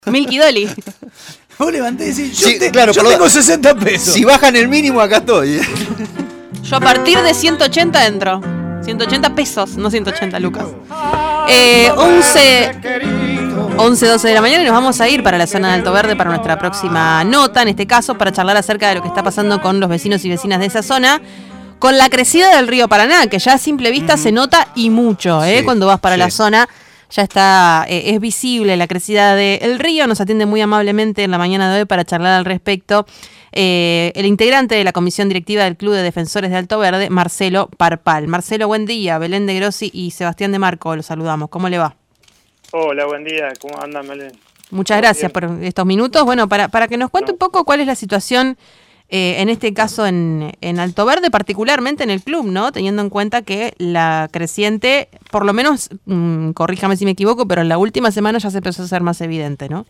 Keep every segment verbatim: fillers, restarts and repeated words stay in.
Milky Dolly. Vos levanté y decís, yo, Sí, te, claro, yo por lo- tengo sesenta pesos. Si bajan el mínimo, acá estoy. Yo a partir de ciento ochenta entro. ciento ochenta pesos, no ciento ochenta lucas. Eh, once, once, doce de la mañana y nos vamos a ir para la zona de Alto Verde para nuestra próxima nota, en este caso para charlar acerca de lo que está pasando con los vecinos y vecinas de esa zona, con la crecida del río Paraná, que ya a simple vista uh-huh. se nota y mucho, ¿eh? Sí, Cuando vas para sí. la zona ya está, eh, es visible la crecida del río. Nos atiende muy amablemente en la mañana de hoy para charlar al respecto eh, el integrante de la comisión directiva del Club de Defensores de Alto Verde, Marcelo Parpal. Marcelo, buen día. Belén de Grossi y Sebastián de Marco, los saludamos. ¿Cómo le va? Hola, buen día. ¿Cómo andan, Belén? Muchas gracias por estos minutos. Bueno, para, para que nos cuente no. un poco cuál es la situación, eh, en este caso en, en Alto Verde, particularmente en el club, ¿no? Teniendo en cuenta que la creciente, por lo menos, mmm, corríjame si me equivoco, pero en la última semana ya se empezó a hacer más evidente, ¿no?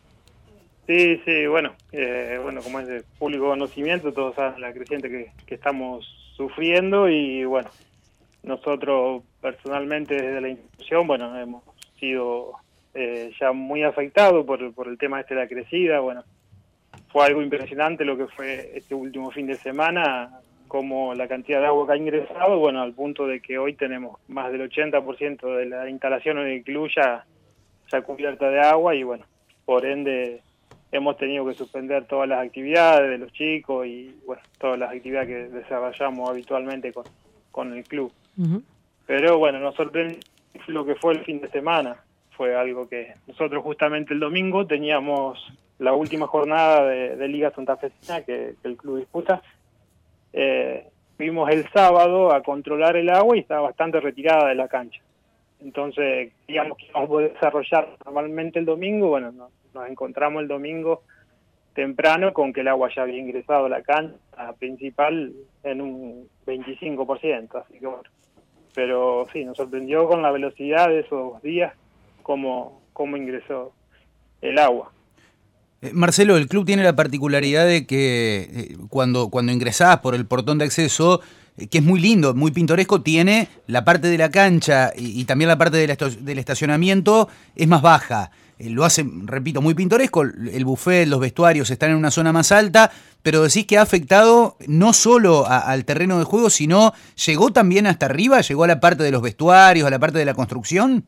Sí, sí, bueno, eh, bueno, como es de público conocimiento, todos saben la creciente que, que estamos sufriendo y, bueno, nosotros personalmente desde la institución, bueno, hemos sido eh, ya muy afectados por, por el tema este de la crecida. Bueno, fue algo impresionante lo que fue este último fin de semana, como la cantidad de agua que ha ingresado, bueno, al punto de que hoy tenemos más del ochenta por ciento de la instalación en el club ya, ya cubierta de agua y, bueno, por ende hemos tenido que suspender todas las actividades de los chicos y, bueno, todas las actividades que desarrollamos habitualmente con, con el club. Uh-huh. Pero, bueno, nos sorprendió lo que fue el fin de semana. Fue algo que nosotros justamente el domingo teníamos la última jornada de, de Liga Santafesina que, que el club disputa. Eh, fuimos el sábado a controlar el agua y estaba bastante retirada de la cancha. Entonces, digamos que íbamos a poder desarrollar normalmente el domingo. Bueno, no, nos encontramos el domingo temprano con que el agua ya había ingresado a la cancha principal en un veinticinco por ciento, así que bueno. Pero sí, nos sorprendió con la velocidad de esos días cómo, cómo ingresó el agua. Eh, Marcelo, el club tiene la particularidad de que eh, cuando, cuando ingresás por el portón de acceso, eh, que es muy lindo, muy pintoresco, tiene la parte de la cancha y, y también la parte de la esto- del estacionamiento es más baja. Eh, lo hace, repito, muy pintoresco, el buffet, los vestuarios están en una zona más alta, pero decís que ha afectado no solo a, al terreno de juego, sino llegó también hasta arriba, llegó a la parte de los vestuarios, a la parte de la construcción.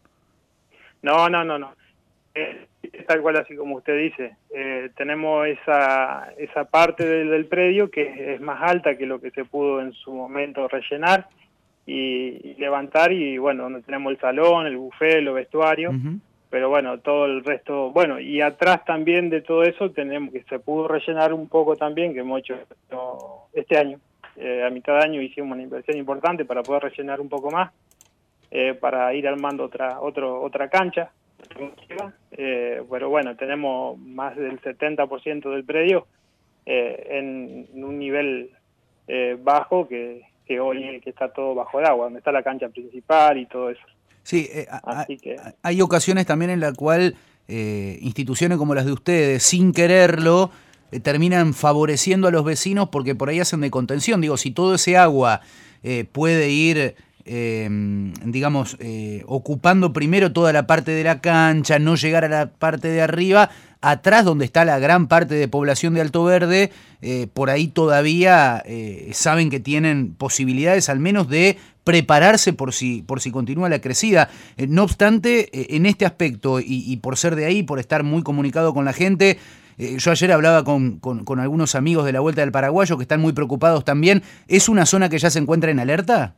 No, no, no, no. Eh, tal cual así como usted dice. Eh, tenemos esa esa parte del, del predio que es más alta que lo que se pudo en su momento rellenar y, y levantar, y bueno, donde tenemos el salón, el buffet, los vestuarios. Uh-huh. Pero bueno, todo el resto, bueno, y atrás también de todo eso tenemos que se pudo rellenar un poco también, que hemos hecho este año, eh, a mitad de año hicimos una inversión importante para poder rellenar un poco más, eh, para ir armando otra otro otra cancha, eh, pero bueno, tenemos más del setenta por ciento del predio eh, en, en un nivel eh, bajo que, que hoy que está todo bajo el agua, donde está la cancha principal y todo eso. Sí, eh, Así que... hay ocasiones también en la cual eh, instituciones como las de ustedes, sin quererlo, eh, terminan favoreciendo a los vecinos porque por ahí hacen de contención. Digo, si todo ese agua eh, puede ir, eh, digamos, eh, ocupando primero toda la parte de la cancha, no llegar a la parte de arriba, atrás donde está la gran parte de población de Alto Verde, eh, por ahí todavía eh, saben que tienen posibilidades al menos de prepararse por si por si continúa la crecida. Eh, no obstante, eh, en este aspecto, y, y por ser de ahí, por estar muy comunicado con la gente, eh, yo ayer hablaba con, con, con algunos amigos de la Vuelta del Paraguayo que están muy preocupados también. ¿Es una zona que ya se encuentra en alerta?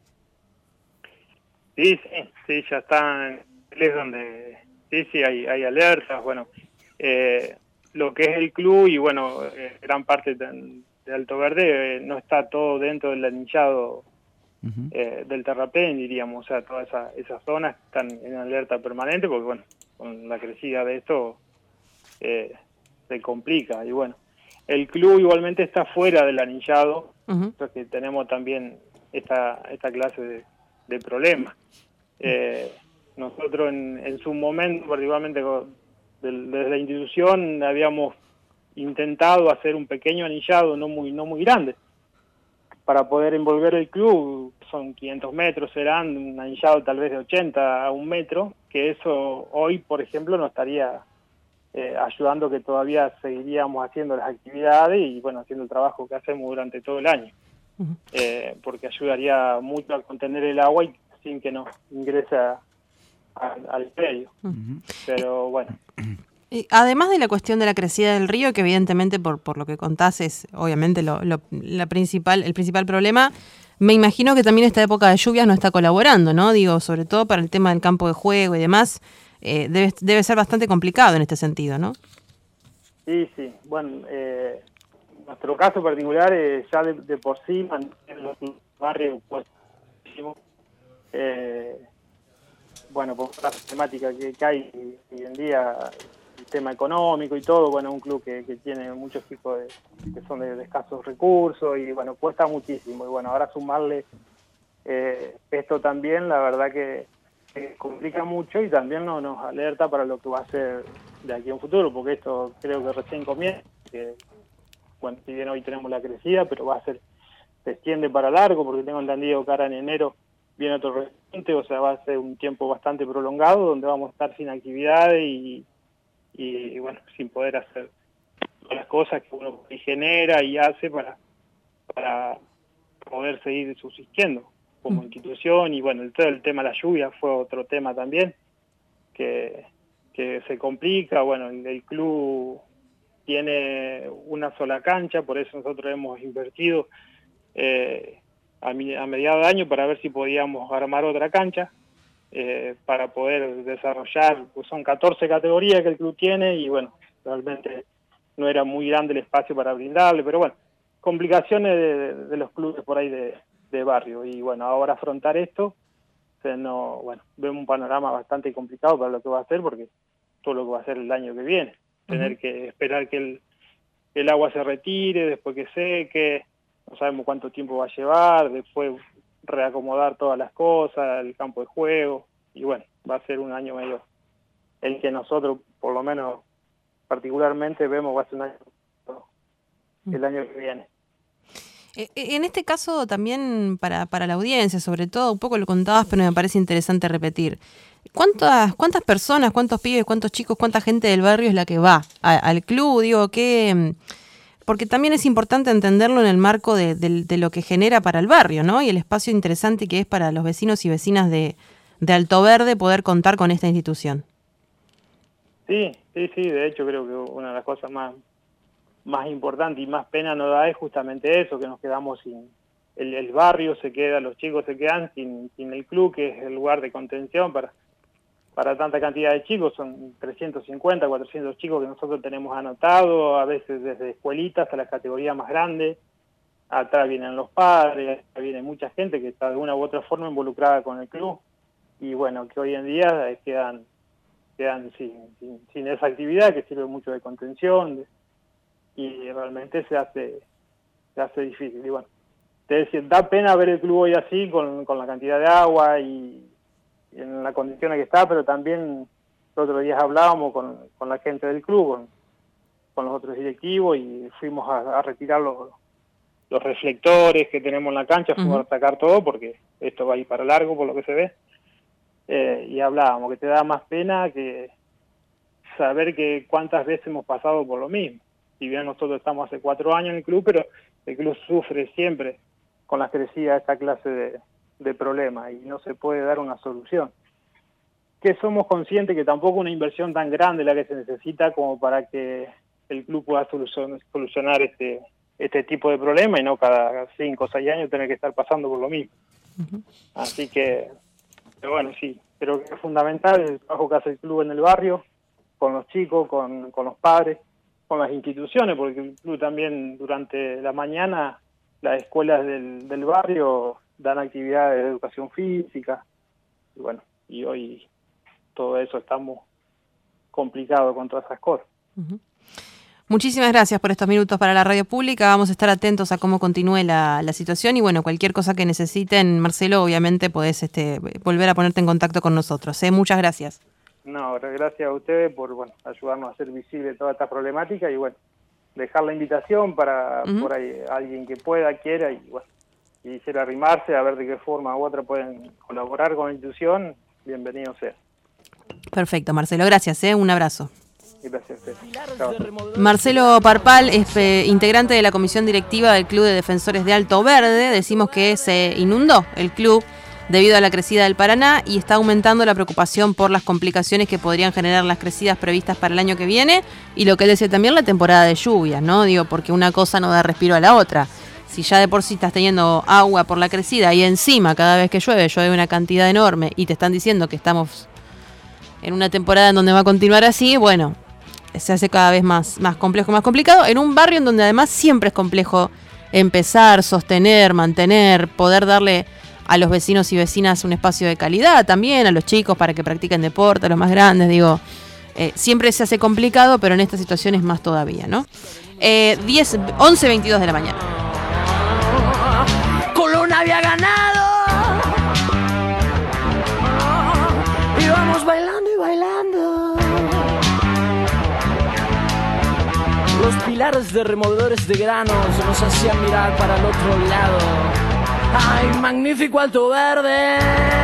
Sí, sí, sí, ya están, es donde, sí, sí, hay, hay alertas, bueno, eh, lo que es el club y bueno, eh, gran parte de, de Alto Verde eh, no está todo dentro del anillado uh-huh. eh, del terraplén, diríamos, o sea, todas esa, esas zonas están en alerta permanente porque bueno, con la crecida de esto eh, se complica y bueno, el club igualmente está fuera del anillado, uh-huh. porque tenemos también esta, esta clase de, de problemas. Eh, nosotros en, en su momento, particularmente con, desde la institución, habíamos intentado hacer un pequeño anillado no muy no muy grande para poder envolver el club. Son quinientos metros, serán un anillado tal vez de ochenta a un metro, que eso hoy, por ejemplo, no estaría eh, ayudando que todavía seguiríamos haciendo las actividades y bueno, haciendo el trabajo que hacemos durante todo el año. Uh-huh. eh, porque ayudaría mucho a contener el agua y sin que nos ingrese a, a, al predio. Uh-huh. Pero bueno. Además de la cuestión de la crecida del río, que evidentemente por, por lo que contás es obviamente lo, lo, la principal, el principal problema, me imagino que también esta época de lluvias no está colaborando, ¿no? Digo, sobre todo para el tema del campo de juego y demás, eh, debe, debe ser bastante complicado en este sentido, ¿no? Sí, sí. Bueno, eh, nuestro caso particular eh, ya de, de por sí, en los barrios, pues, eh, bueno, por la temática que, que hay hoy en día, el tema económico y todo, bueno, un club que, que tiene muchos chicos de, que son de, de escasos recursos y bueno, cuesta muchísimo y bueno, ahora sumarle eh, esto también, la verdad que, que complica mucho y también no, nos alerta para lo que va a ser de aquí a un futuro, porque esto creo que recién comienza, que bueno, si bien hoy tenemos la crecida, pero va a ser, se extiende para largo, porque tengo entendido que ahora en enero viene otro repunte, o sea, va a ser un tiempo bastante prolongado, donde vamos a estar sin actividades y Y, y bueno, sin poder hacer todas las cosas que uno genera y hace para para poder seguir subsistiendo como mm. institución. Y bueno, el, todo el tema de la lluvia fue otro tema también que, que se complica. Bueno, el, el club tiene una sola cancha, por eso nosotros hemos invertido eh, a, mi, a mediados de año para ver si podíamos armar otra cancha. Eh, para poder desarrollar, pues son catorce categorías que el club tiene y bueno, realmente no era muy grande el espacio para brindarle, pero bueno, complicaciones de, de los clubes por ahí de, de barrio y bueno, ahora afrontar esto, se no, bueno, vemos un panorama bastante complicado para lo que va a hacer porque todo lo que va a hacer el año que viene, uh-huh. tener que esperar que el, el agua se retire, después que seque, no sabemos cuánto tiempo va a llevar, después reacomodar todas las cosas, el campo de juego, y bueno, va a ser un año medio el que nosotros, por lo menos particularmente, vemos va a ser un año el año que viene. En este caso también para, para la audiencia, sobre todo, un poco lo contabas, pero me parece interesante repetir. ¿Cuántas cuántas personas, cuántos pibes, cuántos chicos, cuánta gente del barrio es la que va a, al club? Digo, que porque también es importante entenderlo en el marco de, de, de lo que genera para el barrio, ¿no? Y el espacio interesante que es para los vecinos y vecinas de, de Alto Verde poder contar con esta institución. Sí, sí, sí, de hecho creo que una de las cosas más, más importantes y más pena nos da es justamente eso, que nos quedamos sin, el, el barrio se queda, los chicos se quedan sin, sin el club, que es el lugar de contención para para tanta cantidad de chicos, son trescientos cincuenta, cuatrocientos chicos que nosotros tenemos anotados, a veces desde escuelitas a las categorías más grandes, atrás vienen los padres, atrás viene mucha gente que está de una u otra forma involucrada con el club, y bueno, que hoy en día quedan quedan sin, sin, sin esa actividad que sirve mucho de contención, y realmente se hace se hace difícil, y bueno, te decía, da pena ver el club hoy así, con, con la cantidad de agua y en la condición en que está, pero también los otros días hablábamos con, con la gente del club, con, con los otros directivos y fuimos a, a retirar los, los reflectores que tenemos en la cancha, fuimos uh-huh. a sacar todo porque esto va a ir para largo por lo que se ve, eh, y hablábamos que te da más pena que saber que cuántas veces hemos pasado por lo mismo. Si bien nosotros estamos hace cuatro años en el club, pero el club sufre siempre con las crecidas de esta clase de de problemas y no se puede dar una solución. Que somos conscientes que tampoco una inversión tan grande la que se necesita como para que el club pueda solucion- solucionar este este tipo de problemas y no cada cinco o seis años tener que estar pasando por lo mismo. Uh-huh. Así que, pero bueno, sí, creo que es fundamental el trabajo que hace el club en el barrio, con los chicos, con, con los padres, con las instituciones, porque el club también durante la mañana, las escuelas del, del barrio dan actividades de educación física, y bueno, y hoy todo eso estamos complicados con todas esas cosas. Uh-huh. Muchísimas gracias por estos minutos para la radio pública, vamos a estar atentos a cómo continúe la, la situación y bueno, cualquier cosa que necesiten, Marcelo, obviamente podés este, volver a ponerte en contacto con nosotros, ¿eh? Muchas gracias. No, gracias a ustedes por bueno ayudarnos a hacer visible toda esta problemática y bueno, dejar la invitación para uh-huh. por ahí alguien que pueda, quiera y bueno, y quisiera arrimarse a ver de qué forma u otra pueden colaborar con la institución, bienvenido sea. Perfecto, Marcelo, gracias, ¿eh? Un abrazo. Gracias. Chao. Marcelo Parpal es eh, integrante de la comisión directiva del Club de Defensores de Alto Verde. Decimos que se inundó el club debido a la crecida del Paraná y está aumentando la preocupación por las complicaciones que podrían generar las crecidas previstas para el año que viene y lo que él decía también, la temporada de lluvias, ¿no? Digo, porque una cosa no da respiro a la otra. Si ya de por sí estás teniendo agua por la crecida y encima cada vez que llueve, llueve una cantidad enorme y te están diciendo que estamos en una temporada en donde va a continuar así, bueno, se hace cada vez más, más complejo, más complicado, en un barrio en donde además siempre es complejo empezar, sostener, mantener, poder darle a los vecinos y vecinas un espacio de calidad también, a los chicos para que practiquen deporte, a los más grandes, digo, eh, siempre se hace complicado, pero en esta situación es más todavía, ¿no? Eh, diez, once veintidós de la mañana. Colón había ganado y vamos bailando y bailando. Los pilares de removedores de granos nos hacían mirar para el otro lado. ¡Ay, magnífico Alto Verde!